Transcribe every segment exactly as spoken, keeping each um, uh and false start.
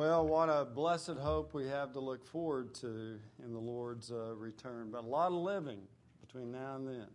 Well, what a blessed hope we have to look forward to in the Lord's uh, return. But a lot of living between now and then.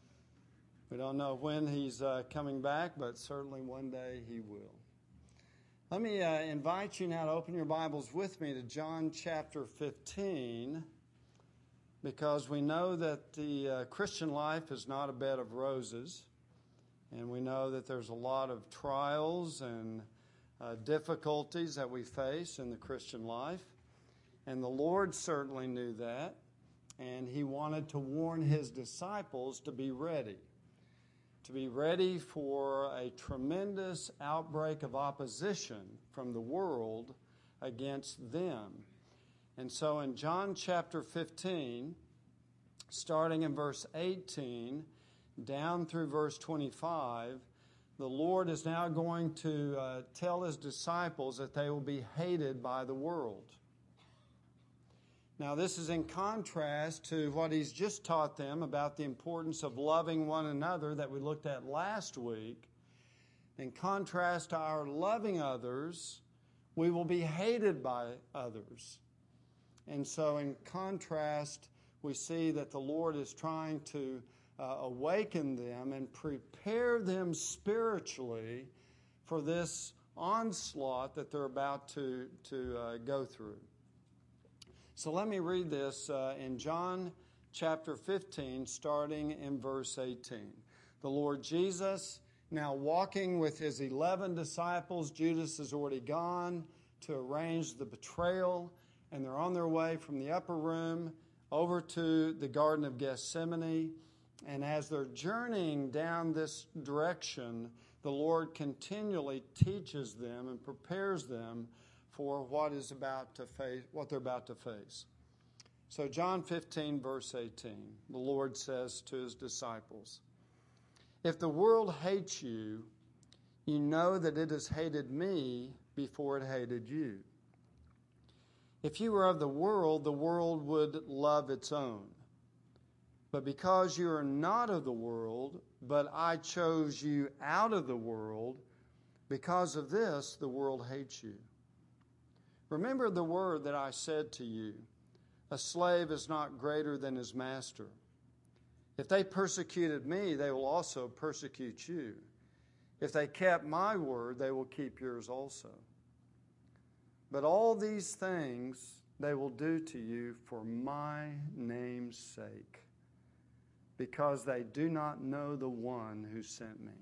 We don't know when He's uh, coming back, but certainly one day He will. Let me uh, invite you now to open your Bibles with me to John chapter fifteen, because we know that the uh, Christian life is not a bed of roses, and we know that there's a lot of trials and Uh, difficulties that we face in the Christian life. And the Lord certainly knew that. And He wanted to warn His disciples to be ready. To be ready for a tremendous outbreak of opposition from the world against them. And so in John chapter fifteen, starting in verse eighteen, down through verse twenty-five, the Lord is now going to uh, tell His disciples that they will be hated by the world. Now, this is in contrast to what He's just taught them about the importance of loving one another that we looked at last week. In contrast to our loving others, we will be hated by others. And so in contrast, we see that the Lord is trying to Uh, awaken them and prepare them spiritually for this onslaught that they're about to, to uh, go through. So let me read this uh, in John chapter fifteen, starting in verse eighteen. The Lord Jesus, now walking with His eleven disciples, Judas has already gone to arrange the betrayal, and they're on their way from the upper room over to the Garden of Gethsemane. And as they're journeying down this direction, the Lord continually teaches them and prepares them for what is about to face, what they're about to face. So John fifteen, verse eighteen, the Lord says to His disciples, "If the world hates you, you know that it has hated me before it hated you. If you were of the world, the world would love its own. But because you are not of the world, but I chose you out of the world, because of this the world hates you. Remember the word that I said to you, a slave is not greater than his master. If they persecuted me, they will also persecute you. If they kept my word, they will keep yours also. But all these things they will do to you for my name's sake, because they do not know the one who sent me.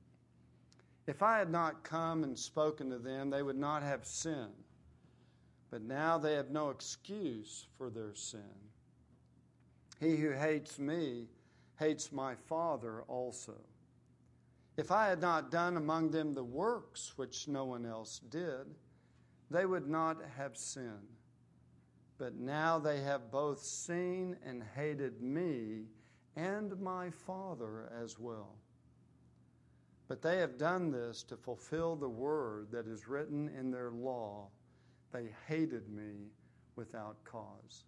If I had not come and spoken to them, they would not have sin. But now they have no excuse for their sin. He who hates me hates my Father also. If I had not done among them the works which no one else did, they would not have sinned. But now they have both seen and hated me and my Father as well. But they have done this to fulfill the word that is written in their law. They hated me without cause."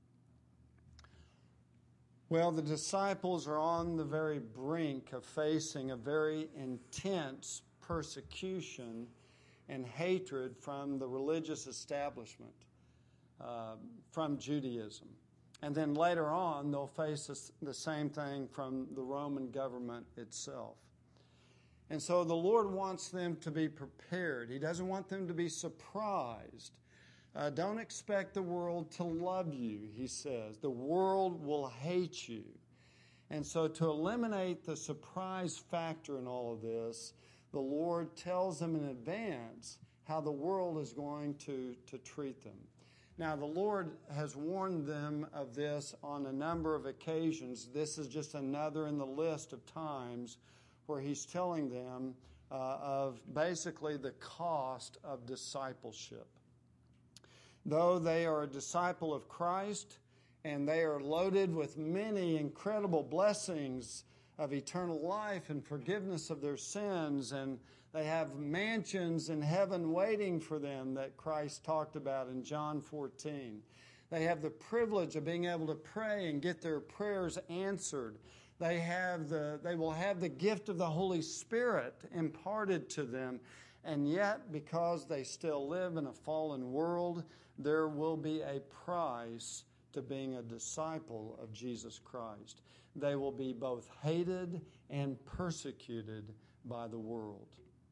Well, the disciples are on the very brink of facing a very intense persecution and hatred from the religious establishment, uh, from Judaism. And then later on, they'll face the same thing from the Roman government itself. And so the Lord wants them to be prepared. He doesn't want them to be surprised. Uh, don't expect the world to love you, He says. The world will hate you. And so to eliminate the surprise factor in all of this, the Lord tells them in advance how the world is going to, to treat them. Now, the Lord has warned them of this on a number of occasions. This is just another in the list of times where He's telling them uh, of basically the cost of discipleship. Though they are a disciple of Christ and they are loaded with many incredible blessings of eternal life and forgiveness of their sins, and they have mansions in heaven waiting for them that Christ talked about in John fourteen. They have the privilege of being able to pray and get their prayers answered. They have the they will have the gift of the Holy Spirit imparted to them. And yet, because they still live in a fallen world, there will be a price to being a disciple of Jesus Christ. They will be both hated and persecuted by the world.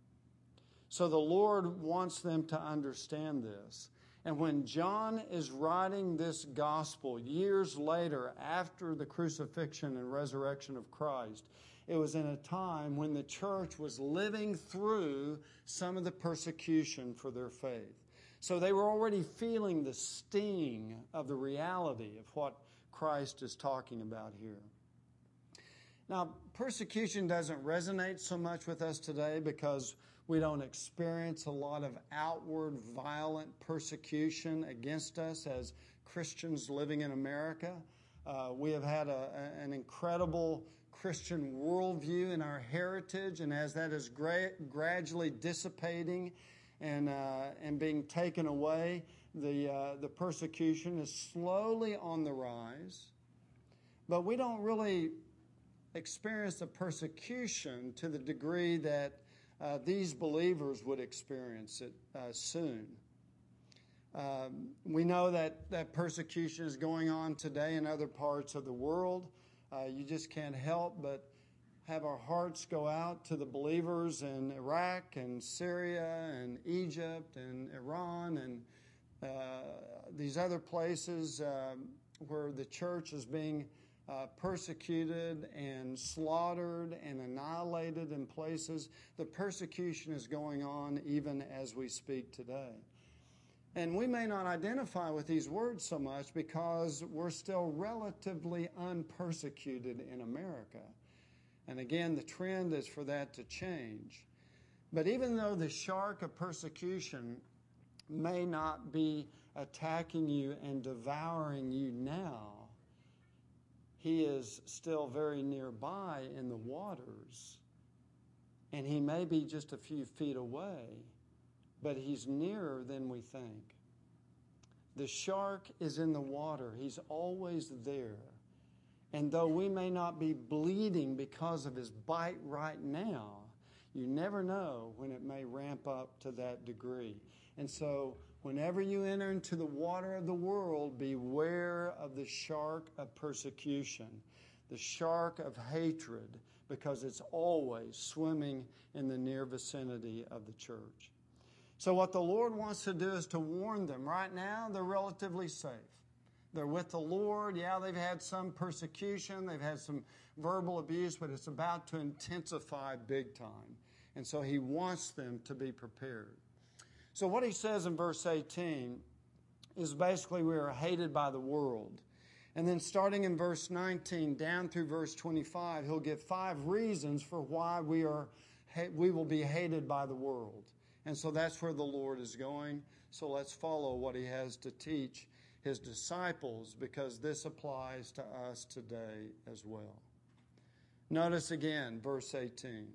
So the Lord wants them to understand this. And when John is writing this gospel years later after the crucifixion and resurrection of Christ, it was in a time when the church was living through some of the persecution for their faith. So they were already feeling the sting of the reality of what Christ is talking about here. Now, persecution doesn't resonate so much with us today because we don't experience a lot of outward violent persecution against us as Christians living in America. Uh, we have had a, an incredible Christian worldview in our heritage, and as that is gra- gradually dissipating and uh, and being taken away, the uh, the persecution is slowly on the rise. But we don't really experience the persecution to the degree that uh, these believers would experience it uh, soon. Um, we know that, that persecution is going on today in other parts of the world. Uh, you just can't help but have our hearts go out to the believers in Iraq and Syria and Egypt and Iran and uh, these other places um, where the church is being uh, persecuted and slaughtered and annihilated in places. The persecution is going on even as we speak today. And we may not identify with these words so much because we're still relatively unpersecuted in America. And again, the trend is for that to change. But even though the shark of persecution may not be attacking you and devouring you now, he is still very nearby in the waters. And he may be just a few feet away, but he's nearer than we think. The shark is in the water. He's always there. And though we may not be bleeding because of his bite right now, you never know when it may ramp up to that degree. And so whenever you enter into the water of the world, beware of the shark of persecution, the shark of hatred, because it's always swimming in the near vicinity of the church. So what the Lord wants to do is to warn them. Right now, they're relatively safe. They're with the Lord. Yeah, they've had some persecution. They've had some verbal abuse, but it's about to intensify big time. And so he wants them to be prepared. So what he says in verse eighteen is basically we are hated by the world. And then starting in verse nineteen down through verse twenty-five, he'll give five reasons for why we are we will be hated by the world. And so that's where the Lord is going. So let's follow what he has to teach his disciples, because this applies to us today as well. Notice again, verse eighteen.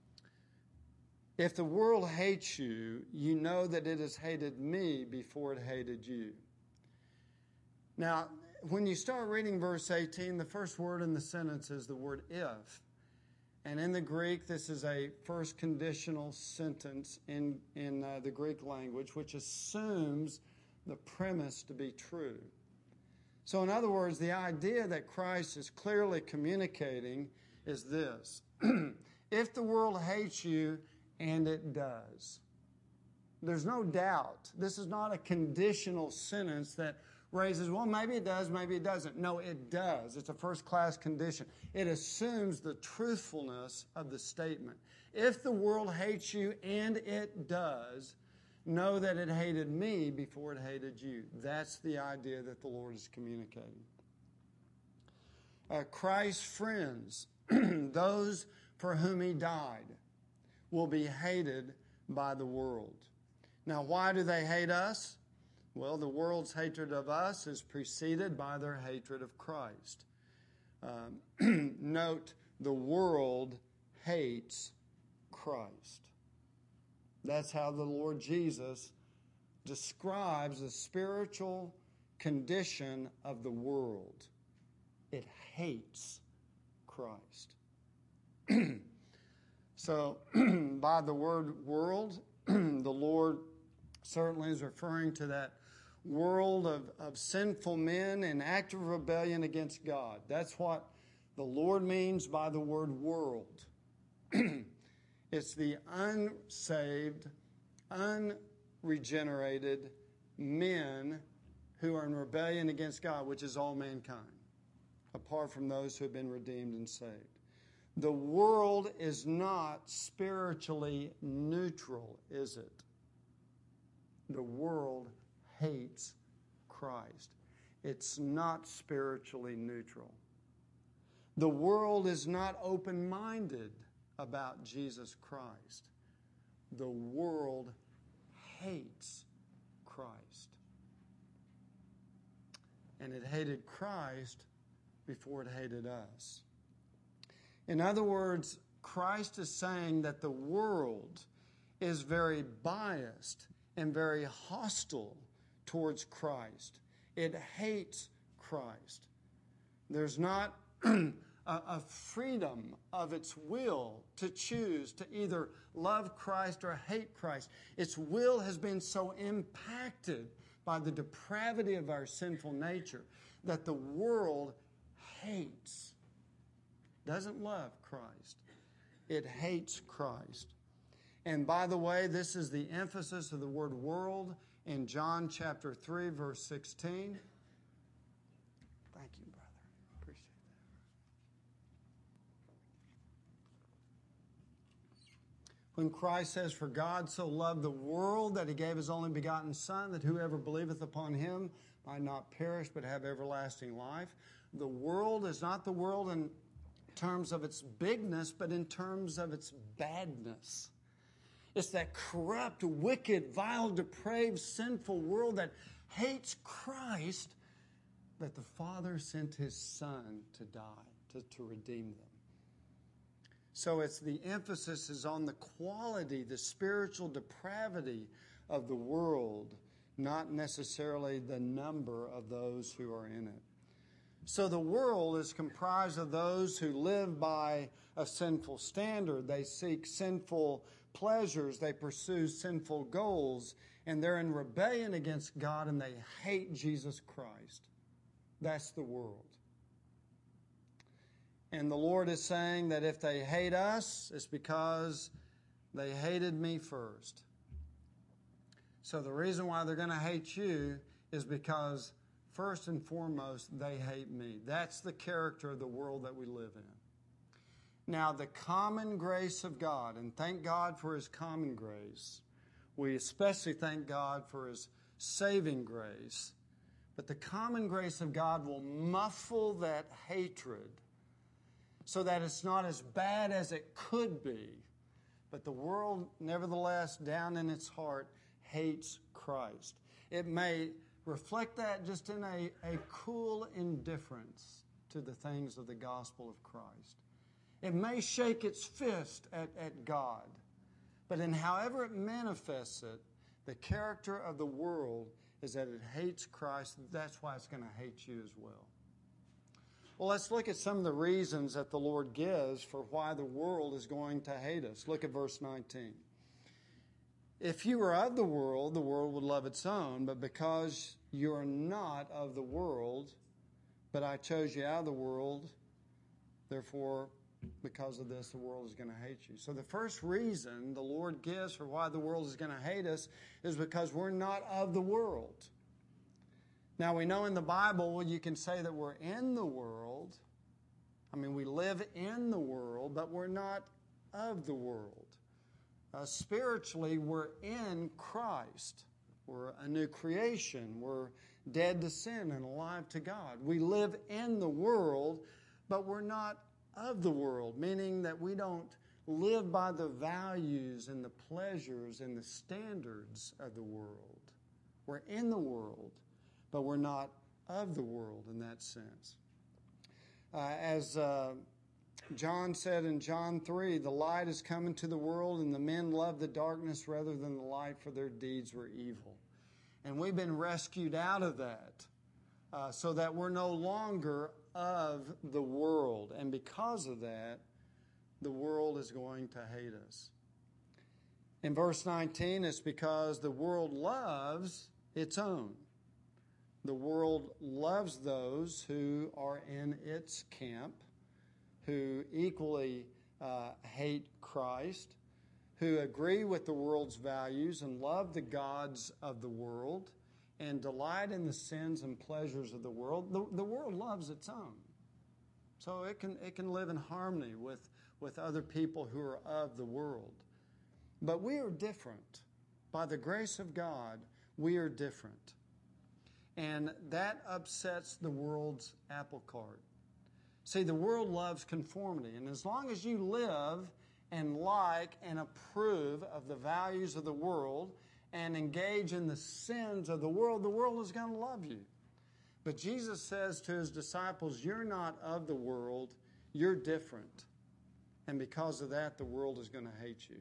If the world hates you, you know that it has hated me before it hated you. Now, when you start reading verse eighteen, the first word in the sentence is the word if. And in the Greek, this is a first conditional sentence in, in uh, the Greek language, which assumes the premise to be true. So in other words, the idea that Christ is clearly communicating is this. If the world hates you, and it does. There's no doubt. This is not a conditional sentence that raises, well, maybe it does, maybe it doesn't. No, it does. It's a first-class condition. It assumes the truthfulness of the statement. If the world hates you, and it does, know that it hated me before it hated you. That's the idea that the Lord is communicating. Uh, Christ's friends, those for whom he died, will be hated by the world. Now, why do they hate us? Well, the world's hatred of us is preceded by their hatred of Christ. Um, note, the world hates Christ. That's how the Lord Jesus describes the spiritual condition of the world. It hates Christ. So, by the word world, the Lord certainly is referring to that world of, of sinful men in active rebellion against God. That's what the Lord means by the word world. It's the unsaved, unregenerated men who are in rebellion against God, which is all mankind, apart from those who have been redeemed and saved. The world is not spiritually neutral, is it? The world hates Christ. It's not spiritually neutral. The world is not open-minded about Jesus Christ. The world hates Christ. And it hated Christ before it hated us. In other words, Christ is saying that the world is very biased and very hostile towards Christ. It hates Christ. There's not a, a freedom of its will to choose to either love Christ or hate Christ. Its will has been so impacted by the depravity of our sinful nature that the world hates, doesn't love Christ. It hates Christ. And by the way, this is the emphasis of the word world in John chapter three, verse sixteen. Thank you, brother. Appreciate that. When Christ says, "For God so loved the world that he gave his only begotten Son, that whoever believeth upon him might not perish but have everlasting life," the world is not the world in terms of its bigness, but in terms of its badness. It's that corrupt, wicked, vile, depraved, sinful world that hates Christ, that the Father sent his Son to die, to, to redeem them. So it's the emphasis is on the quality, the spiritual depravity of the world, not necessarily the number of those who are in it. So the world is comprised of those who live by a sinful standard. They seek sinful pleasures. They pursue sinful goals. And they're in rebellion against God, and they hate Jesus Christ. That's the world. And the Lord is saying that if they hate us, it's because they hated me first. So the reason why they're going to hate you is because first and foremost, they hate me. That's the character of the world that we live in. Now, the common grace of God, and thank God for his common grace. We especially thank God for his saving grace. But the common grace of God will muffle that hatred so that it's not as bad as it could be. But the world, nevertheless, down in its heart, hates Christ. It may reflect that just in a, a cool indifference to the things of the gospel of Christ. It may shake its fist at, at God, but in however it manifests it, the character of the world is that it hates Christ. That's why it's going to hate you as well. Well, let's look at some of the reasons that the Lord gives for why the world is going to hate us. Look at verse nineteen. If you were of the world, the world would love its own, but because you are not of the world, but I chose you out of the world, therefore, because of this, the world is going to hate you. So the first reason the Lord gives for why the world is going to hate us is because we're not of the world. Now, we know in the Bible, you can say that we're in the world. I mean, we live in the world, but we're not of the world. Uh, spiritually, we're in Christ. We're a new creation. We're dead to sin and alive to God. We live in the world, but we're not of the world, meaning that we don't live by the values and the pleasures and the standards of the world. We're in the world, but we're not of the world in that sense. Uh, as uh, John said in John three, the light is come into the world, and the men love the darkness rather than the light, for their deeds were evil. And we've been rescued out of that uh, so that we're no longer of the world. And because of that, the world is going to hate us. In verse nineteen, it's because the world loves its own. The world loves those who are in its camp, who equally uh, hate Christ, who agree with the world's values and love the gods of the world and delight in the sins and pleasures of the world. The, the world loves its own. So it can, it can live in harmony with, with other people who are of the world. But we are different. By the grace of God, we are different. And that upsets the world's apple cart. See, the world loves conformity. And as long as you live and like and approve of the values of the world and engage in the sins of the world, the world is going to love you. But Jesus says to his disciples, you're not of the world, you're different. And because of that, the world is going to hate you.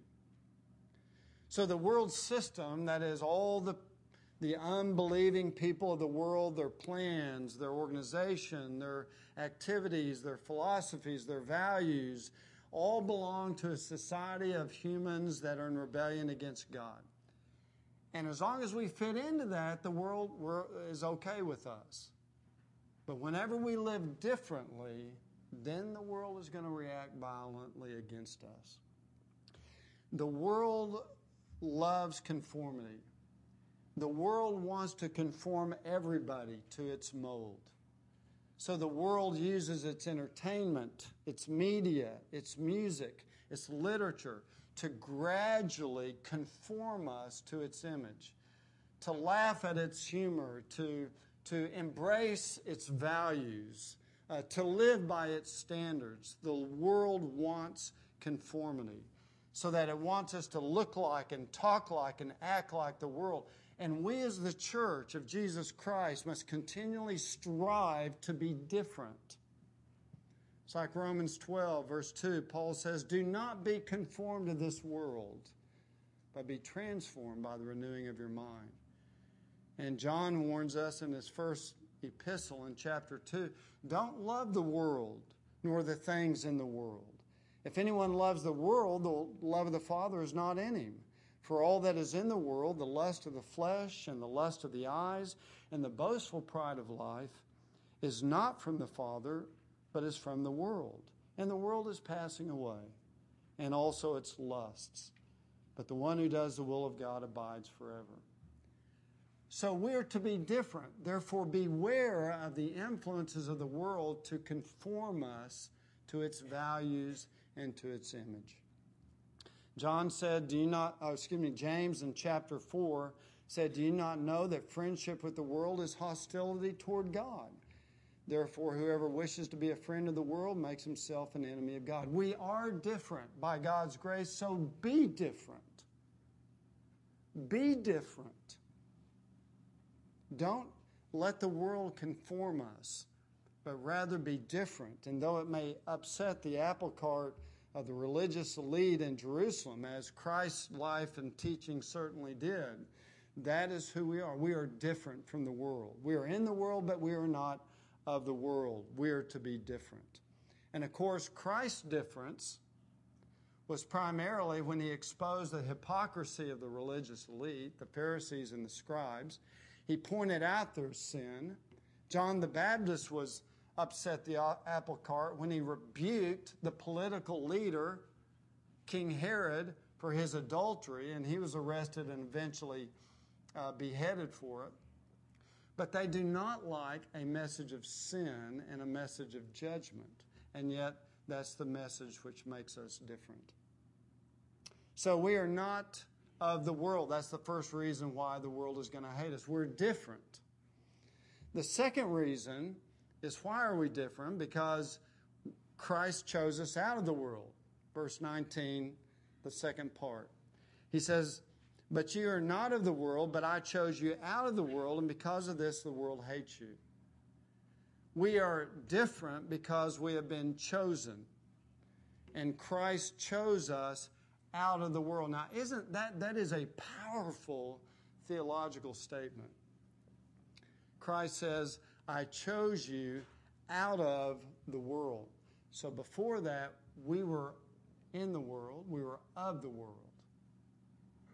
So the world system, that is all the, the unbelieving people of the world, their plans, their organization, their activities, their philosophies, their values, all belong to a society of humans that are in rebellion against God. And as long as we fit into that, the world is okay with us. But whenever we live differently, then the world is going to react violently against us. The world loves conformity. The world wants to conform everybody to its mold. So the world uses its entertainment, its media, its music, its literature to gradually conform us to its image, to laugh at its humor, to, to embrace its values, uh, to live by its standards. The world wants conformity, so that it wants us to look like and talk like and act like the world. And we as the church of Jesus Christ must continually strive to be different. It's like Romans twelve, verse two. Paul says, do not be conformed to this world, but be transformed by the renewing of your mind. And John warns us in his first epistle in chapter two, don't love the world, nor the things in the world. If anyone loves the world, the love of the Father is not in him. For all that is in the world, the lust of the flesh and the lust of the eyes and the boastful pride of life, is not from the Father, but is from the world. And the world is passing away, and also its lusts. But the one who does the will of God abides forever. So we are to be different. Therefore, beware of the influences of the world to conform us to its values and to its image. John said, do you not, oh, excuse me, James in chapter four said, do you not know that friendship with the world is hostility toward God? Therefore, whoever wishes to be a friend of the world makes himself an enemy of God. We are different by God's grace, so be different. Be different. Don't let the world conform us, but rather be different. And though it may upset the apple cart of the religious elite in Jerusalem, as Christ's life and teaching certainly did, that is who we are. We are different from the world. We are in the world, but we are not of the world. We are to be different. And of course, Christ's difference was primarily when he exposed the hypocrisy of the religious elite, the Pharisees and the scribes. He pointed out their sin. John the Baptist was upset the apple cart when he rebuked the political leader, King Herod, for his adultery, and he was arrested and eventually uh, beheaded for it. But they do not like a message of sin and a message of judgment, and yet that's the message which makes us different. So we are not of the world. That's the first reason why the world is going to hate us. We're different. The second reason is, why are we different? Because Christ chose us out of the world. Verse nineteen, the second part. He says, but you are not of the world, but I chose you out of the world, and because of this, the world hates you. We are different because we have been chosen. And Christ chose us out of the world. Now, isn't that, that is a powerful theological statement. Christ says, I chose you out of the world. So before that, we were in the world, we were of the world.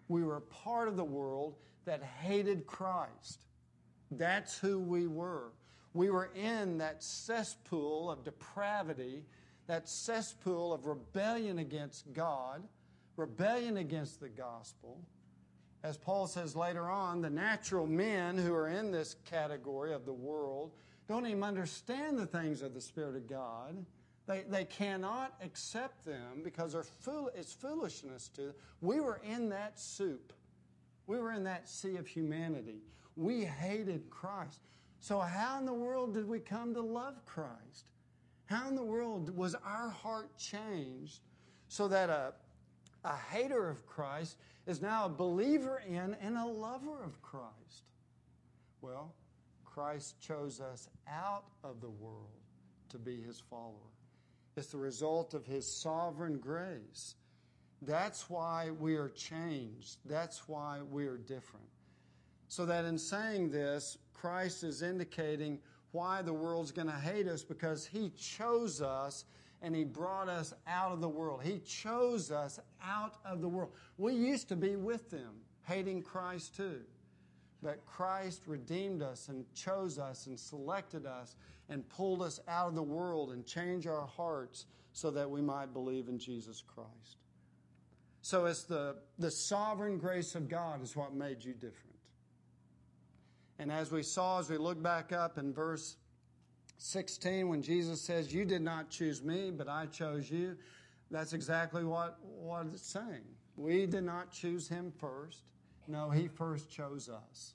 We were part of the world that hated Christ. That's who we were. We were in that cesspool of depravity, that cesspool of rebellion against God, rebellion against the gospel. As Paul says later on, the natural men who are in this category of the world don't even understand the things of the Spirit of God. They, they cannot accept them because they're fool, it's foolishness to them. We were in that soup. We were in that sea of humanity. We hated Christ. So how in the world did we come to love Christ? How in the world was our heart changed so that a, a hater of Christ is now a believer in and a lover of Christ? Well, Christ chose us out of the world to be His follower. It's the result of His sovereign grace. That's why we are changed. That's why we are different. So that in saying this, Christ is indicating why the world's going to hate us, because He chose us and He brought us out of the world. He chose us out of the world. We used to be with them, hating Christ too. But Christ redeemed us and chose us and selected us and pulled us out of the world and changed our hearts so that we might believe in Jesus Christ. So it's the, the sovereign grace of God is what made you different. And as we saw, as we look back up in verse sixteen, when Jesus says, "You did not choose me, but I chose you," that's exactly what, what it's saying. We did not choose Him first. No, He first chose us.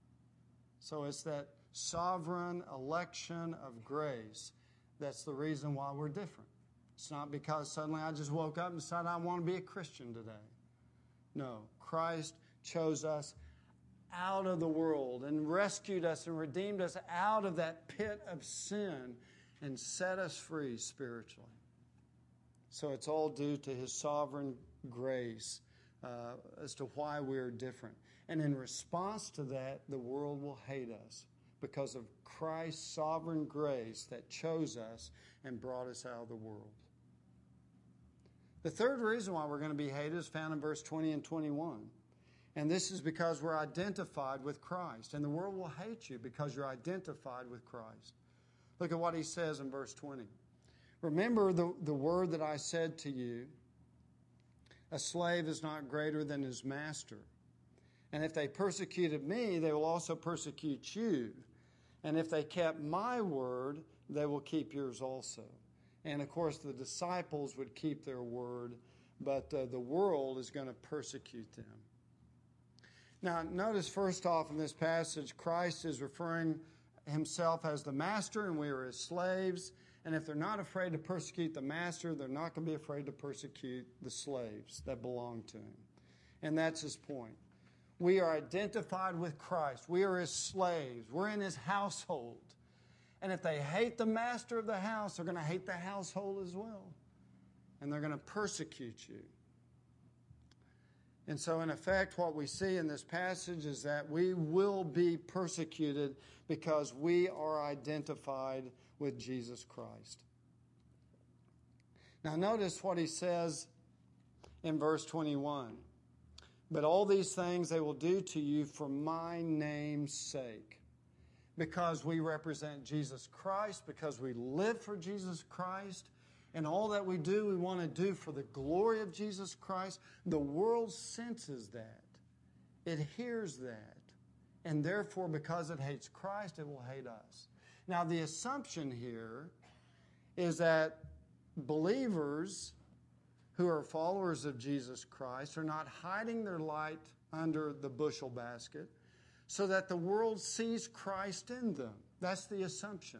So it's that sovereign election of grace that's the reason why we're different. It's not because suddenly I just woke up and decided I want to be a Christian today. No, Christ chose us out of the world and rescued us and redeemed us out of that pit of sin and set us free spiritually. So it's all due to His sovereign grace uh, as to why we're different. And in response to that, the world will hate us because of Christ's sovereign grace that chose us and brought us out of the world. The third reason why we're going to be hated is found in verse twenty and twenty-one. And this is because we're identified with Christ. And the world will hate you because you're identified with Christ. Look at what he says in verse twenty. "Remember the, the word that I said to you, a slave is not greater than his master. And if they persecuted me, they will also persecute you. And if they kept my word, they will keep yours also." And of course, the disciples would keep their word, but uh, the world is going to persecute them. Now, notice first off in this passage, Christ is referring Himself as the master, and we are His slaves. And if they're not afraid to persecute the master, they're not going to be afraid to persecute the slaves that belong to Him. And that's His point. We are identified with Christ. We are His slaves. We're in His household. And if they hate the master of the house, they're going to hate the household as well. And they're going to persecute you. And so, in effect, what we see in this passage is that we will be persecuted because we are identified with Jesus Christ. Now, notice what he says in verse twenty-one. "But all these things they will do to you for my name's sake." Because we represent Jesus Christ, because we live for Jesus Christ, and all that we do, we want to do for the glory of Jesus Christ. The world senses that. It hears that. And therefore, because it hates Christ, it will hate us. Now, the assumption here is that believers who are followers of Jesus Christ are not hiding their light under the bushel basket so that the world sees Christ in them. That's the assumption.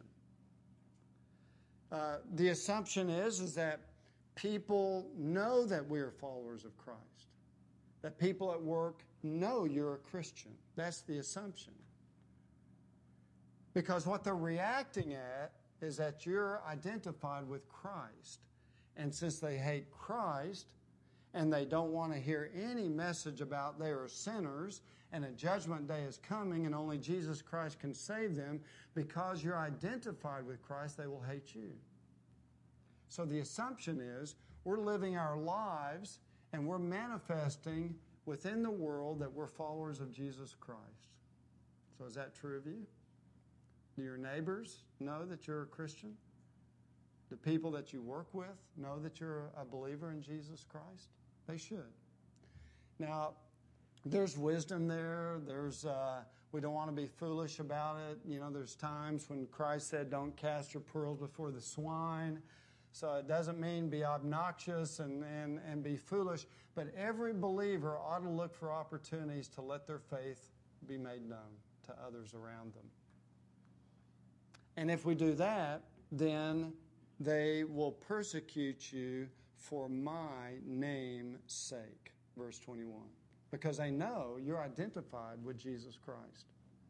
Uh, the assumption is, is that people know that we are followers of Christ. That people at work know you're a Christian. That's the assumption. Because what they're reacting at is that you're identified with Christ. And since they hate Christ and they don't want to hear any message about they are sinners and a judgment day is coming and only Jesus Christ can save them, because you're identified with Christ, they will hate you. So the assumption is we're living our lives and we're manifesting within the world that we're followers of Jesus Christ. So is that true of you? Do your neighbors know that you're a Christian? Do people that you work with know that you're a believer in Jesus Christ? They should. Now, there's wisdom there. There's uh, we don't want to be foolish about it. You know, there's times when Christ said, don't cast your pearls before the swine. So it doesn't mean be obnoxious and, and, and be foolish, but every believer ought to look for opportunities to let their faith be made known to others around them. And if we do that, then they will persecute you for my name's sake. Verse twenty-one. Because they know you're identified with Jesus Christ.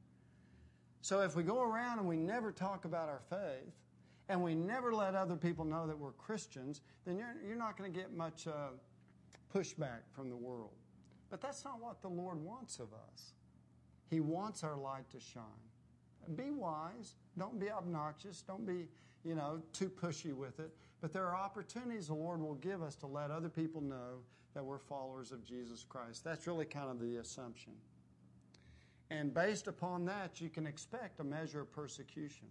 So if we go around and we never talk about our faith, and we never let other people know that we're Christians, then you're, you're not going to get much uh, pushback from the world. But that's not what the Lord wants of us. He wants our light to shine. Be wise. Don't be obnoxious. Don't be, you know, too pushy with it. But there are opportunities the Lord will give us to let other people know that we're followers of Jesus Christ. That's really kind of the assumption. And based upon that, you can expect a measure of persecution.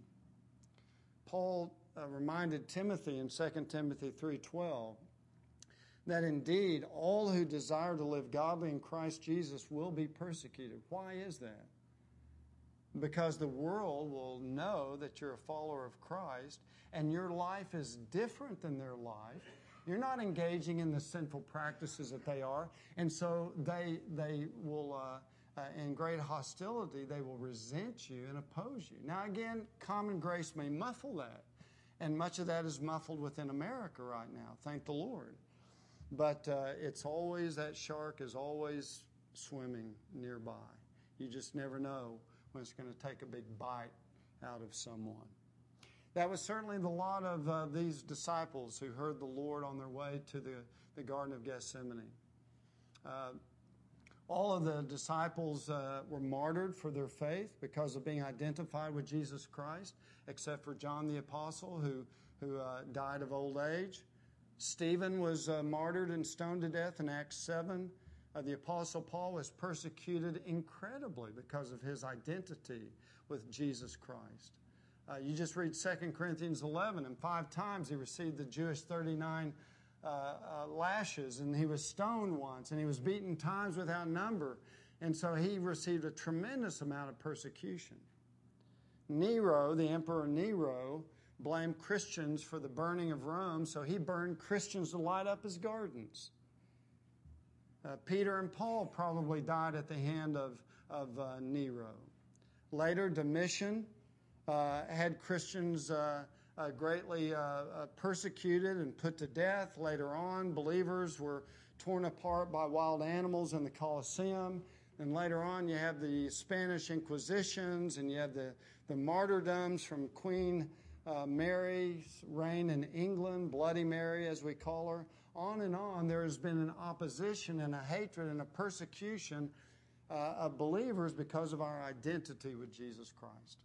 Paul uh, reminded Timothy in Second Timothy three twelve that indeed all who desire to live godly in Christ Jesus will be persecuted. Why is that? Because the world will know that you're a follower of Christ and your life is different than their life. You're not engaging in the sinful practices that they are, and so they they will, uh, uh, in great hostility, they will resent you and oppose you. Now again, common grace may muffle that, and much of that is muffled within America right now, thank the Lord. But uh, it's always, that shark is always swimming nearby. You just never know when it's going to take a big bite out of someone. That was certainly the lot of uh, these disciples who heard the Lord on their way to the, the Garden of Gethsemane. Uh, all of the disciples uh, were martyred for their faith because of being identified with Jesus Christ, except for John the Apostle, who, who uh, died of old age. Stephen was uh, martyred and stoned to death in Acts seven. Uh, the Apostle Paul was persecuted incredibly because of his identity with Jesus Christ. Uh, you just read Second Corinthians eleven, and five times he received the Jewish thirty-nine uh, uh, lashes, and he was stoned once, and he was beaten times without number. And so he received a tremendous amount of persecution. Nero, the Emperor Nero, blamed Christians for the burning of Rome, so he burned Christians to light up his gardens. Uh, Peter and Paul probably died at the hand of, of uh, Nero. Later, Domitian uh, had Christians uh, uh, greatly uh, uh, persecuted and put to death. Later on, believers were torn apart by wild animals in the Colosseum. And later on, you have the Spanish Inquisitions, and you have the, the martyrdoms from Queen uh, Mary's reign in England, Bloody Mary as we call her. On and on, there has been an opposition and a hatred and a persecution uh, of believers because of our identity with Jesus Christ.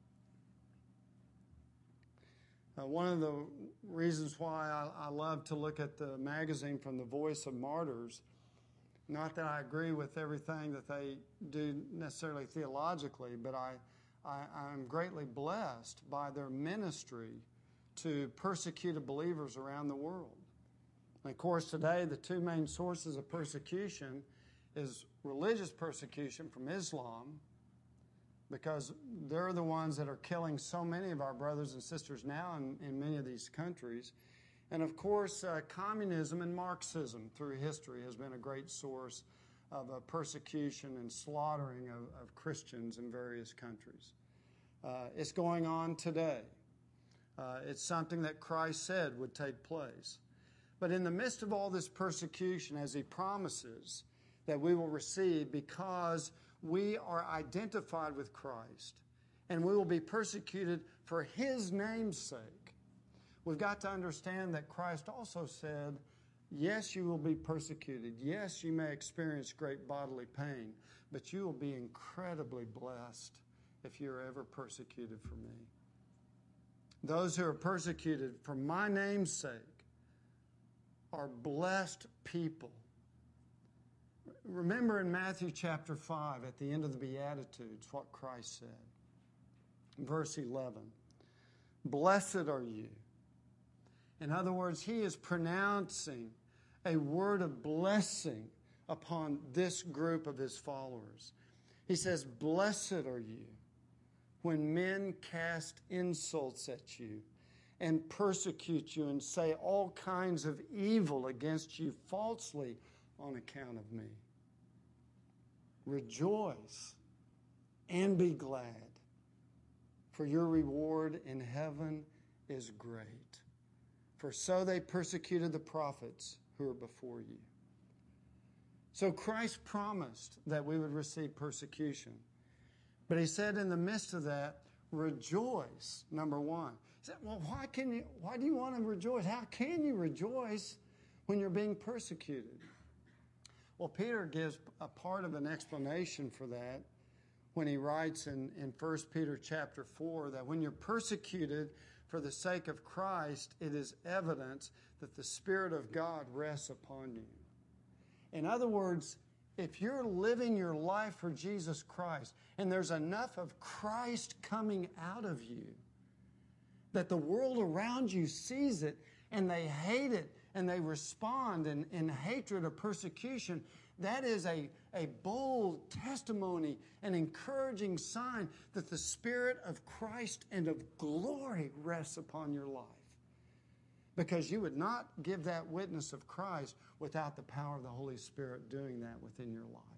Uh, one of the reasons why I, I love to look at the magazine from the Voice of Martyrs, not that I agree with everything that they do necessarily theologically, but I, I, I'm greatly blessed by their ministry to persecuted believers around the world. And of course, today, the two main sources of persecution is religious persecution from Islam, because they're the ones that are killing so many of our brothers and sisters now in, in many of these countries. And of course, uh, communism and Marxism through history has been a great source of uh, persecution and slaughtering of, of Christians in various countries. Uh, it's going on today. Uh, it's something that Christ said would take place. But in the midst of all this persecution, as he promises that we will receive because we are identified with Christ and we will be persecuted for his name's sake, we've got to understand that Christ also said, yes, you will be persecuted. Yes, you may experience great bodily pain, but you will be incredibly blessed if you're ever persecuted for me. Those who are persecuted for my name's sake are blessed people. Remember in Matthew chapter five, at the end of the Beatitudes, what Christ said. Verse eleven, blessed are you. In other words, he is pronouncing a word of blessing upon this group of his followers. He says, blessed are you when men cast insults at you and persecute you and say all kinds of evil against you falsely on account of me. Rejoice and be glad, for your reward in heaven is great. For so they persecuted the prophets who were before you. So Christ promised that we would receive persecution. But he said in the midst of that, rejoice, number one. He said, well, why can you, why do you want to rejoice? How can you rejoice when you're being persecuted? Well, Peter gives a part of an explanation for that when he writes in, in First Peter chapter four that when you're persecuted for the sake of Christ, it is evidence that the Spirit of God rests upon you. In other words, if you're living your life for Jesus Christ and there's enough of Christ coming out of you that the world around you sees it and they hate it and they respond in, in hatred or persecution, that is a, a bold testimony, an encouraging sign that the Spirit of Christ and of glory rests upon your life. Because you would not give that witness of Christ without the power of the Holy Spirit doing that within your life.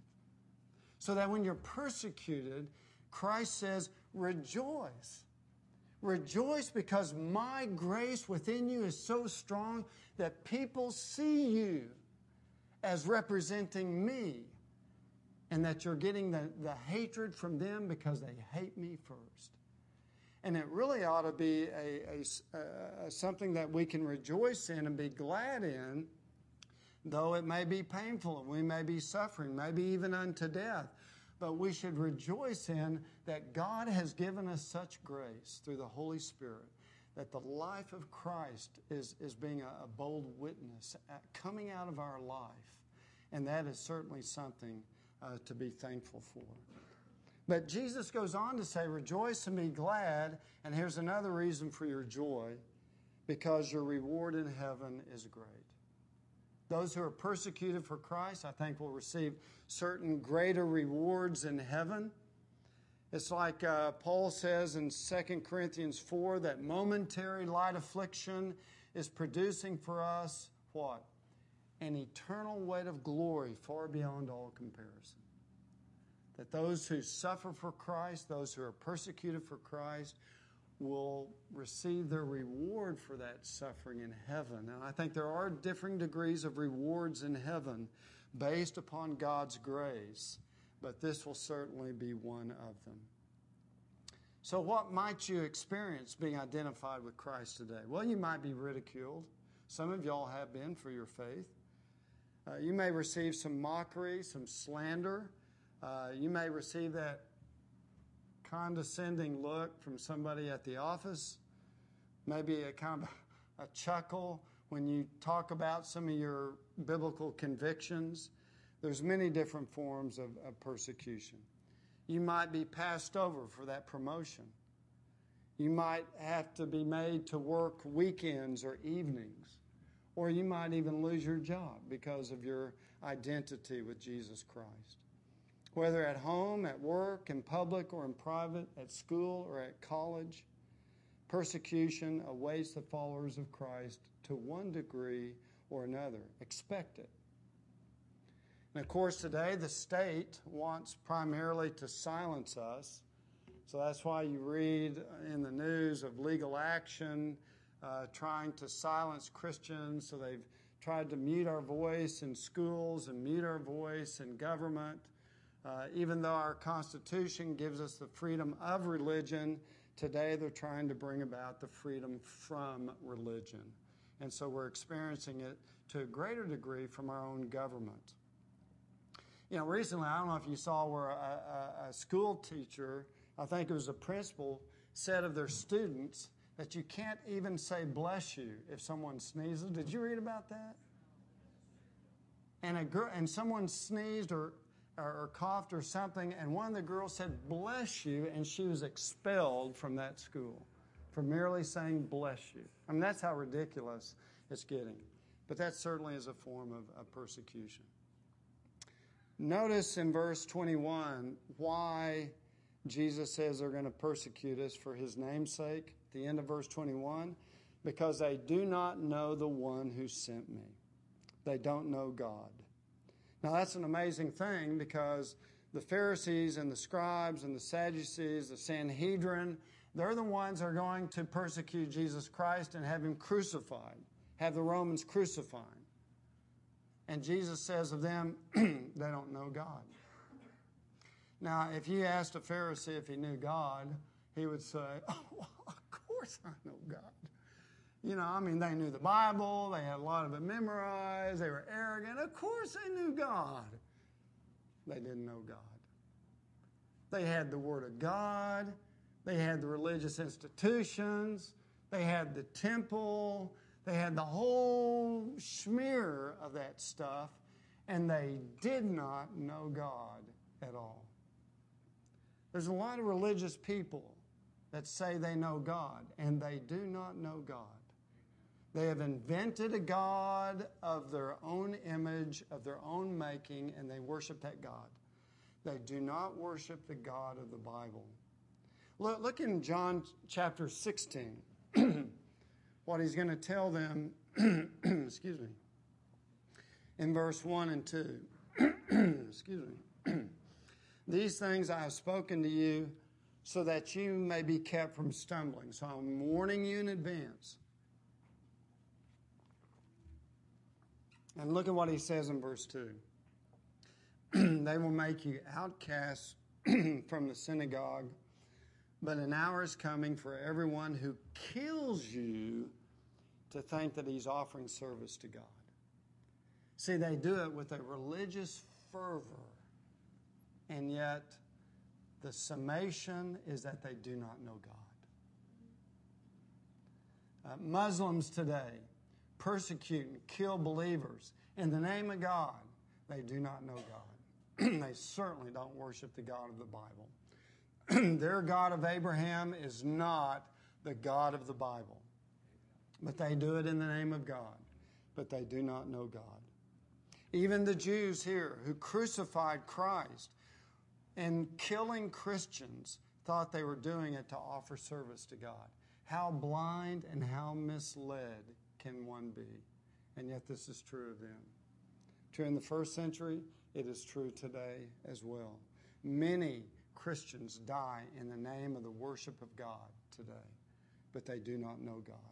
So that when you're persecuted, Christ says, rejoice. Rejoice because my grace within you is so strong that people see you as representing me and that you're getting the, the hatred from them because they hate me first. And it really ought to be a, a, a, something that we can rejoice in and be glad in, though it may be painful and we may be suffering, maybe even unto death. But we should rejoice in that God has given us such grace through the Holy Spirit that the life of Christ is, is being a, a bold witness at, coming out of our life. And that is certainly something uh, to be thankful for. But Jesus goes on to say, rejoice and be glad. And here's another reason for your joy, because your reward in heaven is great. Those who are persecuted for Christ, I think, will receive certain greater rewards in heaven. It's like uh, Paul says in Second Corinthians four, that momentary light affliction is producing for us what? An eternal weight of glory far beyond all comparison. That those who suffer for Christ, those who are persecuted for Christ, will receive their reward for that suffering in heaven. And I think there are differing degrees of rewards in heaven based upon God's grace, but this will certainly be one of them. So what might you experience being identified with Christ today? Well, you might be ridiculed. Some of y'all have been for your faith. Uh, you may receive some mockery, some slander. Uh, you may receive that condescending look from somebody at the office, maybe a kind of a chuckle when you talk about some of your biblical convictions. There's many different forms of, of persecution. You might be passed over for that promotion. You might have to be made to work weekends or evenings, or you might even lose your job because of your identity with Jesus Christ. Whether at home, at work, in public or in private, at school or at college, persecution awaits the followers of Christ to one degree or another. Expect it. And of course, today the state wants primarily to silence us. So that's why you read in the news of legal action uh, trying to silence Christians. So they've tried to mute our voice in schools and mute our voice in government. Uh, even though our Constitution gives us the freedom of religion, today they're trying to bring about the freedom from religion. And so we're experiencing it to a greater degree from our own government. You know, recently, I don't know if you saw where a, a, a school teacher, I think it was a principal, said of their students that you can't even say bless you if someone sneezes. Did you read about that? and a girl and someone sneezed or, or or coughed or something, and one of the girls said, "Bless you," and she was expelled from that school for merely saying "bless you." I mean, that's how ridiculous it's getting. But that certainly is a form of, of persecution. Notice in verse twenty-one why Jesus says they're going to persecute us for his name's sake. At the end of verse twenty-one, because they do not know the one who sent me. They don't know God. Now that's an amazing thing, because the Pharisees and the scribes and the Sadducees, the Sanhedrin, they're the ones that are going to persecute Jesus Christ and have him crucified, have the Romans crucify him. And Jesus says of them, they don't know God. Now, if you asked a Pharisee if he knew God, he would say, "Oh, well, of course I know God." You know, I mean, they knew the Bible. They had a lot of it memorized. They were arrogant. Of course they knew God. They didn't know God. They had the Word of God. They had the religious institutions. They had the temple. They had the whole smear of that stuff, and they did not know God at all. There's a lot of religious people that say they know God, and they do not know God. They have invented a God of their own image, of their own making, and they worship that God. They do not worship the God of the Bible. Look, look in John chapter sixteen, what he's going to tell them, excuse me, in verse one and two. Excuse me. These things I have spoken to you so that you may be kept from stumbling. So I'm warning you in advance. And look at what he says in verse two. They will make you outcasts from the synagogue, but an hour is coming for everyone who kills you to think that he's offering service to God. See, they do it with a religious fervor, and yet the summation is that they do not know God. Uh, Muslims today persecute and kill believers in the name of God. They do not know God. They certainly don't worship the God of the Bible. Their God of Abraham is not the God of the Bible. But they do it in the name of God. But they do not know God. Even the Jews here who crucified Christ and killing Christians thought they were doing it to offer service to God. How blind and how misled can one be? And yet this is true of them. True in the first century, it is true today as well. Many Christians die in the name of the worship of God today, but they do not know God.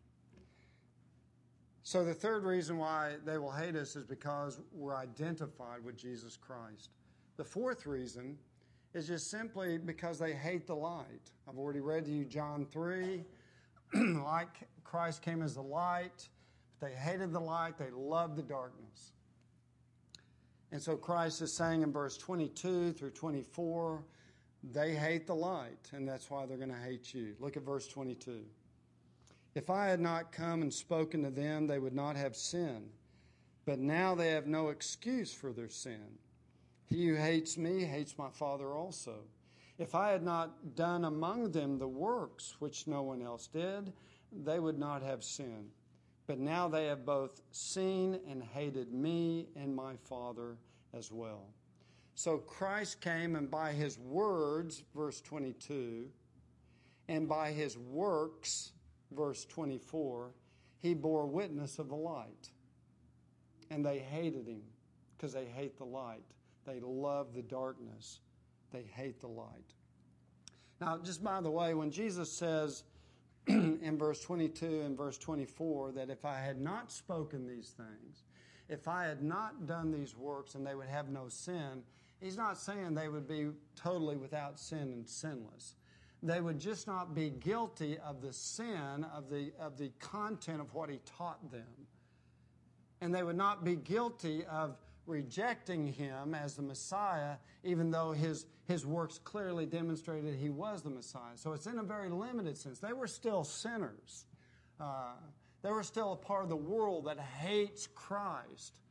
So the third reason why they will hate us is because we're identified with Jesus Christ. The fourth reason is just simply because they hate the light. I've already read to you John three. Like Christ came as the light, but they hated the light, they loved the darkness. And so Christ is saying in verse twenty-two through twenty-four, they hate the light, and that's why they're going to hate you. Look at verse twenty-two. If I had not come and spoken to them, they would not have sin. But now they have no excuse for their sin. He who hates me hates my Father also. If I had not done among them the works which no one else did, they would not have sinned. But now they have both seen and hated me and my Father as well. So Christ came, and by his words, verse twenty-two, and by his works, verse twenty-four, he bore witness of the light. And they hated him because they hate the light. They love the darkness. They hate the light. Now, just by the way, when Jesus says in verse twenty-two and verse twenty-four that if I had not spoken these things, if I had not done these works and they would have no sin, he's not saying they would be totally without sin and sinless. They would just not be guilty of the sin of the, of the content of what he taught them. And they would not be guilty of rejecting him as the Messiah, even though his, his works clearly demonstrated he was the Messiah. So it's in a very limited sense. They were still sinners. Uh, they were still a part of the world that hates Christ.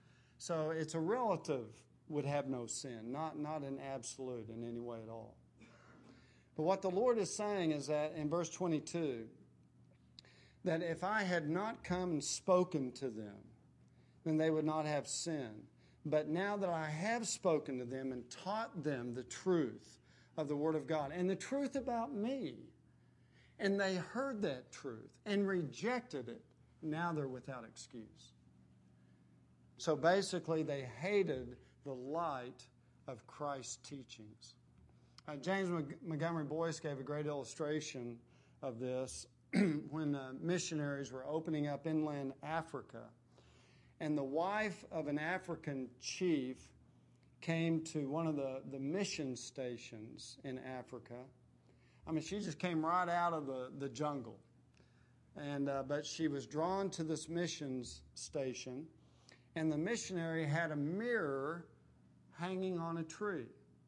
So it's a relative would have no sin, not, not an absolute in any way at all. But what the Lord is saying is that in verse twenty-two, that if I had not come and spoken to them, then they would not have sin. But now that I have spoken to them and taught them the truth of the Word of God and the truth about me, and they heard that truth and rejected it, now they're without excuse. So basically, they hated the light of Christ's teachings. Uh, James Montgomery Boyce gave a great illustration of this when uh, missionaries were opening up inland Africa. And the wife of an African chief came to one of the, the mission stations in Africa. I mean, she just came right out of the, the jungle. And uh, but she was drawn to this missions station, and the missionary had a mirror hanging on a tree.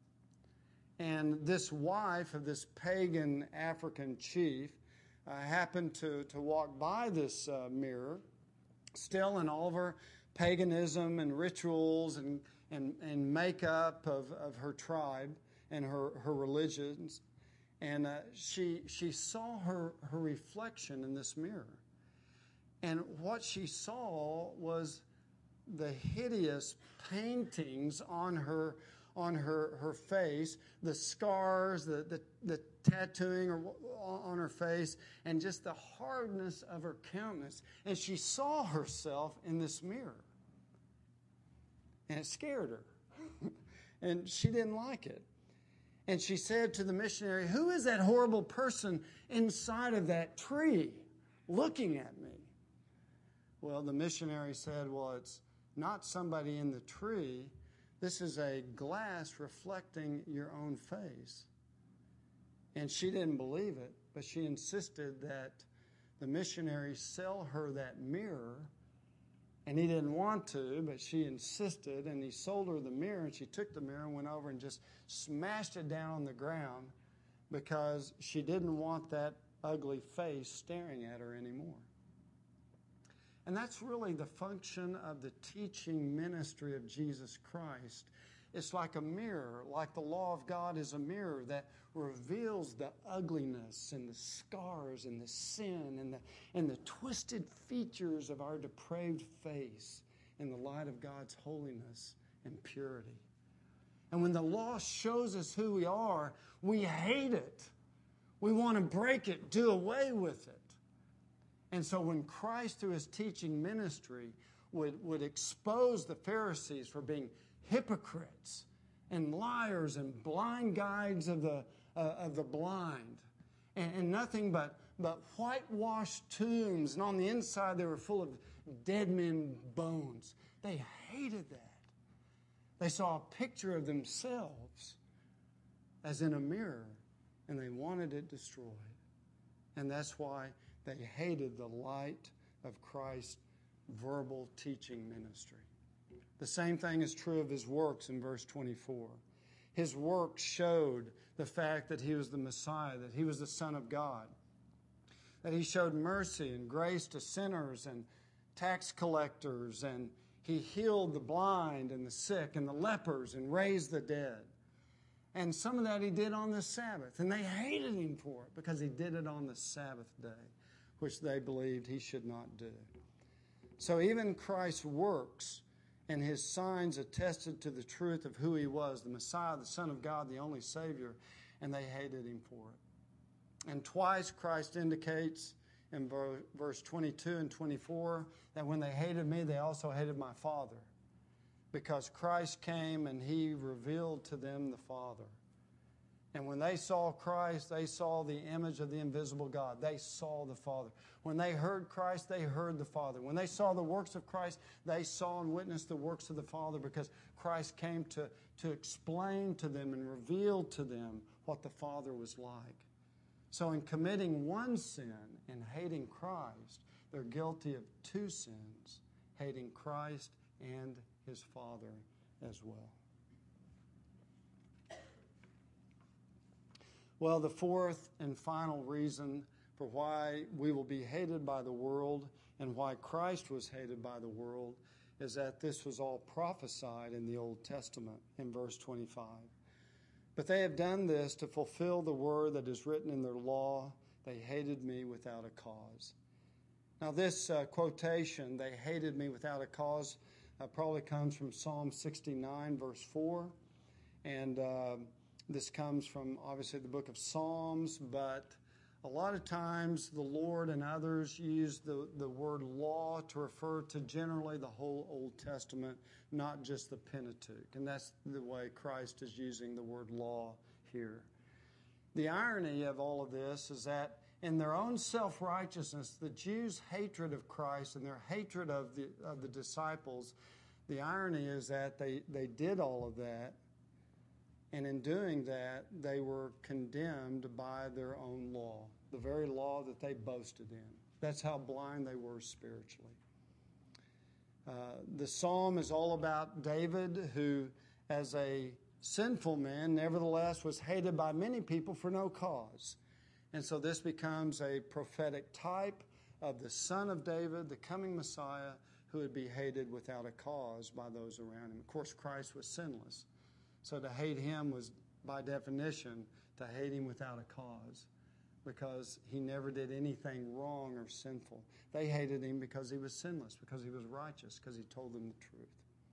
And this wife of this pagan African chief uh, happened to, to walk by this uh, mirror, still in all of her paganism and rituals and, and, and makeup of, of her tribe and her, her religions. And uh, she, she saw her, her reflection in this mirror. And what she saw was the hideous paintings on her on her, her face, the scars, the, the, the tattooing on her face, and just the hardness of her countenance. And she saw herself in this mirror. And it scared her. And she didn't like it. And she said to the missionary, "Who is that horrible person inside of that tree looking at me?" Well, the missionary said, "Well, it's not somebody in the tree. This is a glass reflecting your own face." And she didn't believe it, but she insisted that the missionary sell her that mirror. And he didn't want to, but she insisted, and he sold her the mirror, and she took the mirror and went over and just smashed it down on the ground because she didn't want that ugly face staring at her anymore. And that's really the function of the teaching ministry of Jesus Christ. It's like a mirror, like the law of God is a mirror that reveals the ugliness and the scars and the sin and the, and the twisted features of our depraved face in the light of God's holiness and purity. And when the law shows us who we are, we hate it. We want to break it, do away with it. And so when Christ, through his teaching ministry, would, would expose the Pharisees for being hypocrites and liars and blind guides of the, uh, of the blind, and, and nothing but, but whitewashed tombs, and on the inside they were full of dead men's bones, they hated that. They saw a picture of themselves as in a mirror, and they wanted it destroyed. And that's why they hated the light of Christ's verbal teaching ministry. The same thing is true of his works in verse twenty-four. His works showed the fact that he was the Messiah, that he was the Son of God, that he showed mercy and grace to sinners and tax collectors, and he healed the blind and the sick and the lepers and raised the dead. And some of that he did on the Sabbath. And they hated him for it because he did it on the Sabbath day, which they believed he should not do. So even Christ's works and his signs attested to the truth of who he was, the Messiah, the Son of God, the only Savior, and they hated him for it. And twice Christ indicates in verse twenty-two and twenty-four that when they hated me, they also hated my Father. Because Christ came and he revealed to them the Father. And when they saw Christ, they saw the image of the invisible God. They saw the Father. When they heard Christ, they heard the Father. When they saw the works of Christ, they saw and witnessed the works of the Father, because Christ came to, to explain to them and reveal to them what the Father was like. So in committing one sin and hating Christ, they're guilty of two sins, hating Christ and his Father as well. Well, the fourth and final reason for why we will be hated by the world and why Christ was hated by the world is that this was all prophesied in the Old Testament in verse twenty-five. But they have done this to fulfill the word that is written in their law. They hated me without a cause. Now this uh, quotation, they hated me without a cause, uh, probably comes from Psalm sixty-nine, verse four. And uh, this comes from, obviously, the book of Psalms, but a lot of times the Lord and others use the, the word law to refer to generally the whole Old Testament, not just the Pentateuch. And that's the way Christ is using the word law here. The irony of all of this is that in their own self-righteousness, the Jews' hatred of Christ and their hatred of the, of the disciples, the irony is that they, they did all of that, and in doing that, they were condemned by their own law, the very law that they boasted in. That's how blind they were spiritually. Uh, the psalm is all about David, who, as a sinful man, nevertheless was hated by many people for no cause. And so this becomes a prophetic type of the Son of David, the coming Messiah, who would be hated without a cause by those around him. Of course, Christ was sinless. So to hate him was, by definition, to hate him without a cause, because he never did anything wrong or sinful. They hated him because he was sinless, because he was righteous, because he told them the truth.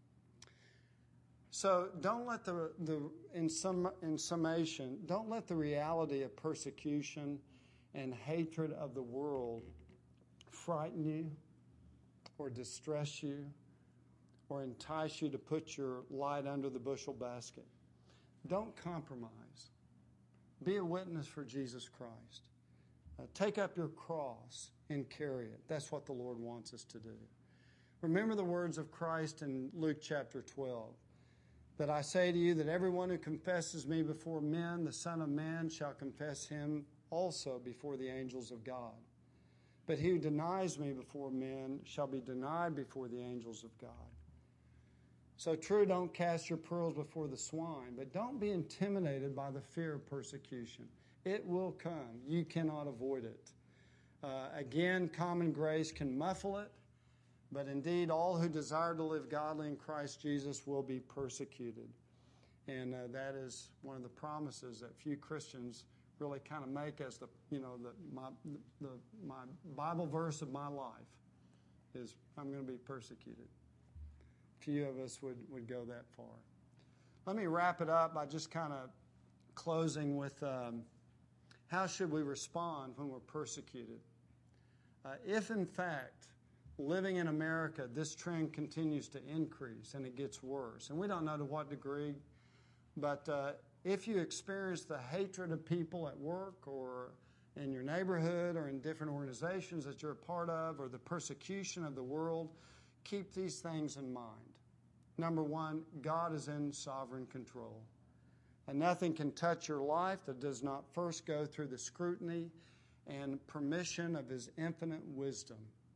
So don't let the, the in, sum, in summation, don't let the reality of persecution and hatred of the world frighten you or distress you or entice you to put your light under the bushel basket. Don't compromise. Be a witness for Jesus Christ. Uh, take up your cross and carry it. That's what the Lord wants us to do. Remember the words of Christ in Luke chapter twelve. That I say to you that everyone who confesses me before men, the Son of Man shall confess him also before the angels of God. But he who denies me before men shall be denied before the angels of God. So true, don't cast your pearls before the swine, but don't be intimidated by the fear of persecution. It will come. You cannot avoid it. Uh, again, common grace can muffle it, but indeed all who desire to live godly in Christ Jesus will be persecuted. And uh, that is one of the promises that few Christians really kind of make as the, you know, the, my, the, my Bible verse of my life is I'm going to be persecuted. Few of us would, would go that far. Let me wrap it up by just kind of closing with um, how should we respond when we're persecuted? Uh, if, in fact, living in America, this trend continues to increase and it gets worse, and we don't know to what degree, but uh, if you experience the hatred of people at work or in your neighborhood or in different organizations that you're a part of, or the persecution of the world, keep these things in mind. Number one, God is in sovereign control. And nothing can touch your life that does not first go through the scrutiny and permission of His infinite wisdom.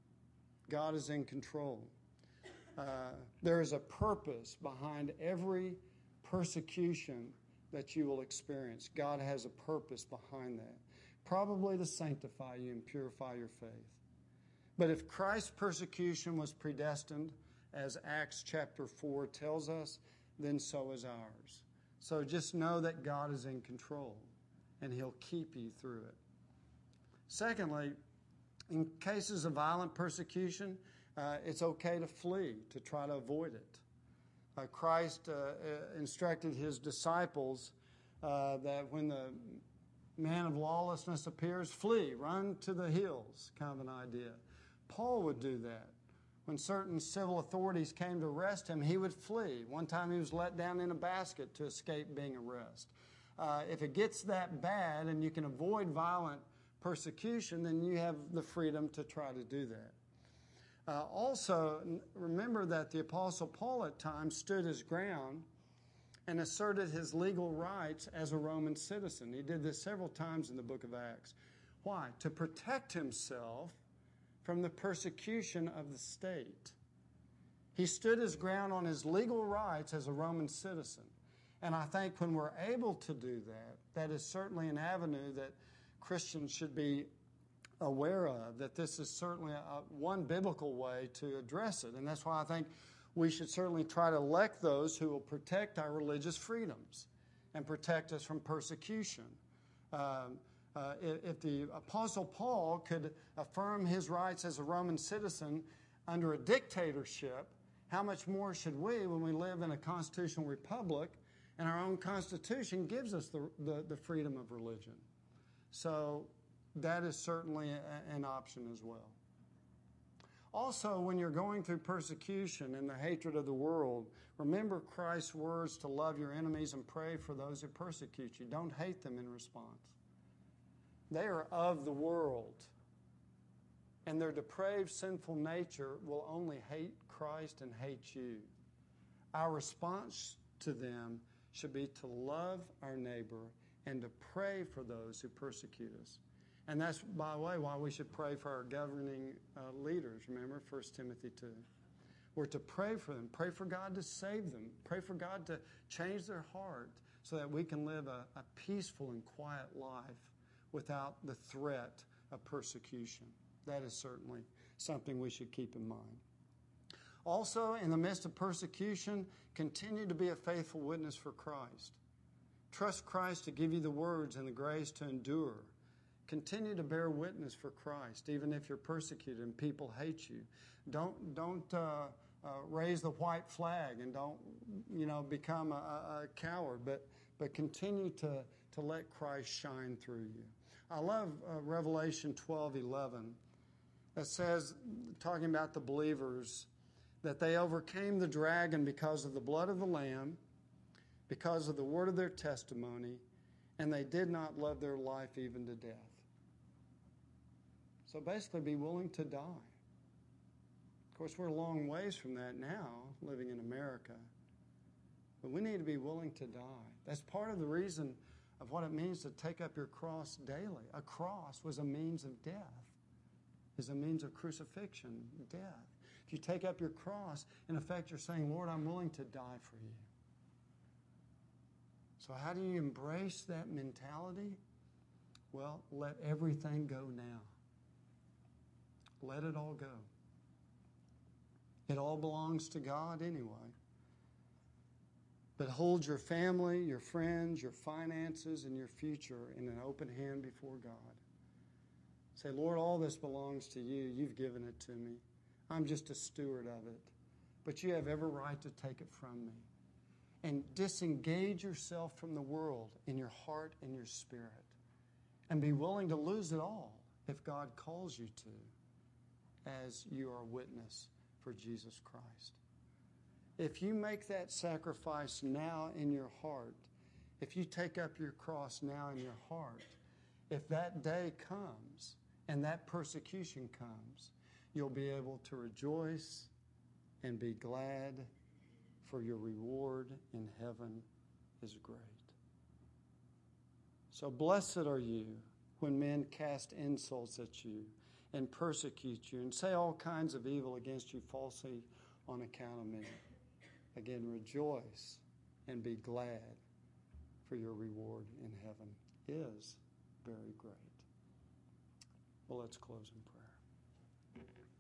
God is in control. Uh, there is a purpose behind every persecution that you will experience. God has a purpose behind that, probably to sanctify you and purify your faith. But if Christ's persecution was predestined, as Acts chapter four tells us, then so is ours. So just know that God is in control, and He'll keep you through it. Secondly, in cases of violent persecution, uh, it's okay to flee, to try to avoid it. Uh, Christ uh, instructed His disciples uh, that when the man of lawlessness appears, flee, run to the hills, kind of an idea. Paul would do that. When certain civil authorities came to arrest him, he would flee. One time he was let down in a basket to escape being arrested. Uh, if it gets that bad and you can avoid violent persecution, then you have the freedom to try to do that. Uh, also, remember that the Apostle Paul at times stood his ground and asserted his legal rights as a Roman citizen. He did this several times in the book of Acts. Why? To protect himself from the persecution of the state. He stood his ground on his legal rights as a Roman citizen. And I think when we're able to do that, that is certainly an avenue that Christians should be aware of, that this is certainly a, one biblical way to address it. And that's why I think we should certainly try to elect those who will protect our religious freedoms and protect us from persecution. Um, uh, if, if the Apostle Paul could affirm his rights as a Roman citizen under a dictatorship, how much more should we when we live in a constitutional republic and our own Constitution gives us the, the, the freedom of religion? So that is certainly a, an option as well. Also, when you're going through persecution and the hatred of the world, remember Christ's words to love your enemies and pray for those who persecute you. Don't hate them in response. They are of the world, and their depraved, sinful nature will only hate Christ and hate you. Our response to them should be to love our neighbor and to pray for those who persecute us. And that's, by the way, why we should pray for our governing uh, leaders. Remember, First Timothy two. We're to pray for them. Pray for God to save them. Pray for God to change their heart so that we can live a, a peaceful and quiet life without the threat of persecution. That is certainly something we should keep in mind. Also, in the midst of persecution, continue to be a faithful witness for Christ. Trust Christ to give you the words and the grace to endure. Continue to bear witness for Christ, even if you're persecuted and people hate you. Don't don't uh, uh, raise the white flag and don't you know become a, a coward, but but continue to to let Christ shine through you. I love uh, Revelation twelve eleven that says, talking about the believers, that they overcame the dragon because of the blood of the Lamb, because of the word of their testimony, and they did not love their life even to death. So basically, be willing to die. Of course, we're a long ways from that now, living in America. But we need to be willing to die. That's part of the reason of what it means to take up your cross daily. A cross was a means of death, is a means of crucifixion, death. If you take up your cross, in effect, you're saying, Lord, I'm willing to die for you. So how do you embrace that mentality? Well, let everything go now. Let it all go. It all belongs to God anyway. But hold your family, your friends, your finances, and your future in an open hand before God. Say, Lord, all this belongs to you. You've given it to me. I'm just a steward of it. But you have every right to take it from me. And disengage yourself from the world in your heart and your spirit. And be willing to lose it all if God calls you to, as you are a witness for Jesus Christ. If you make that sacrifice now in your heart, if you take up your cross now in your heart, if that day comes and that persecution comes, you'll be able to rejoice and be glad, for your reward in heaven is great. So blessed are you when men cast insults at you and persecute you and say all kinds of evil against you falsely on account of me. Again, rejoice and be glad, for your reward in heaven is very great. Well, let's close in prayer.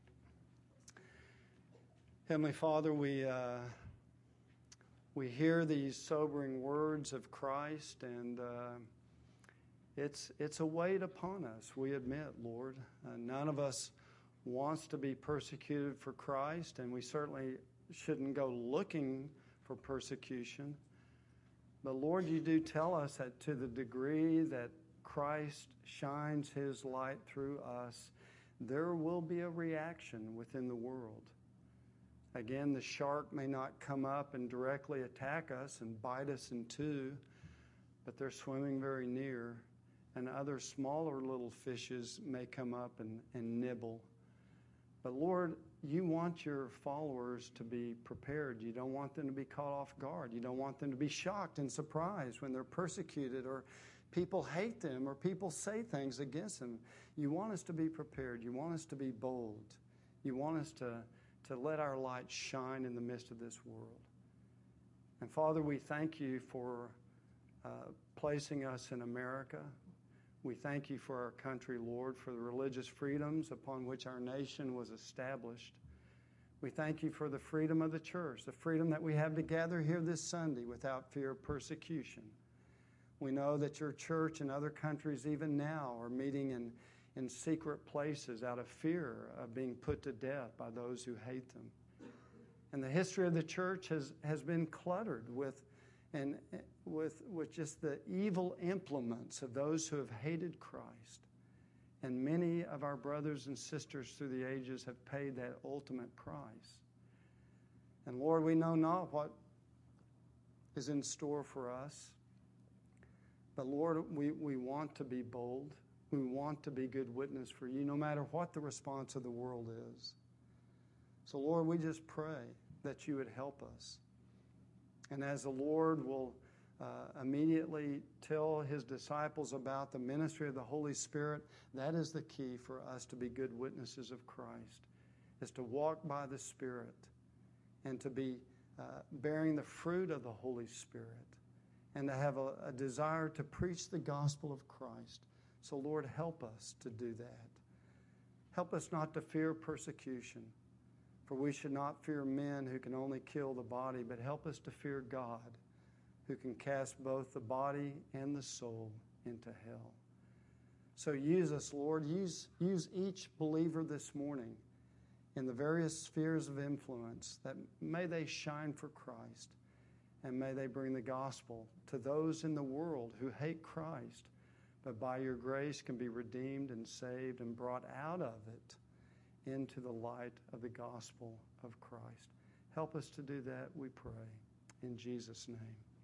Heavenly Father, we uh, we hear these sobering words of Christ, and uh, it's it's a weight upon us, we admit, Lord. Uh, none of us wants to be persecuted for Christ, and we certainly shouldn't go looking for persecution. But Lord, you do tell us that to the degree that Christ shines his light through us, there will be a reaction within the world. Again, the shark may not come up and directly attack us and bite us in two, but they're swimming very near, and other smaller little fishes may come up and, and nibble. But Lord, you want your followers to be prepared. You don't want them to be caught off guard. You don't want them to be shocked and surprised when they're persecuted or people hate them or people say things against them. You want us to be prepared. You want us to be bold. You want us to, to let our light shine in the midst of this world. And Father, we thank you for uh, placing us in America. We thank you for our country, Lord, for the religious freedoms upon which our nation was established. We thank you for the freedom of the church, the freedom that we have to gather here this Sunday without fear of persecution. We know that your church in other countries even now are meeting in, in secret places out of fear of being put to death by those who hate them. And the history of the church has, has been cluttered with, and, with, with just the evil implements of those who have hated Christ. And many of our brothers and sisters through the ages have paid that ultimate price. And Lord, we know not what is in store for us. But Lord, we, we want to be bold. We want to be good witness for you, no matter what the response of the world is. So Lord, we just pray that you would help us. And as the Lord will uh, immediately tell his disciples about the ministry of the Holy Spirit, that is the key for us to be good witnesses of Christ, is to walk by the Spirit and to be uh, bearing the fruit of the Holy Spirit, and to have a, a desire to preach the gospel of Christ. So Lord, help us to do that. Help us not to fear persecution, for we should not fear men who can only kill the body, but help us to fear God, who can cast both the body and the soul into hell. So use us, Lord. Use, use each believer this morning in the various spheres of influence, that may they shine for Christ, and may they bring the gospel to those in the world who hate Christ, but by your grace can be redeemed and saved and brought out of it into the light of the gospel of Christ. Help us to do that, we pray. In Jesus' name.